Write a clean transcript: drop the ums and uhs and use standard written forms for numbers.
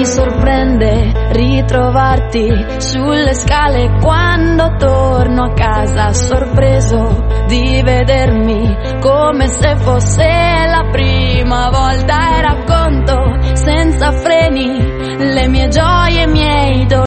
Mi sorprende ritrovarti sulle scale quando torno a casa, sorpreso di vedermi come se fosse la prima volta, e racconto senza freni le mie gioie e i miei dolori.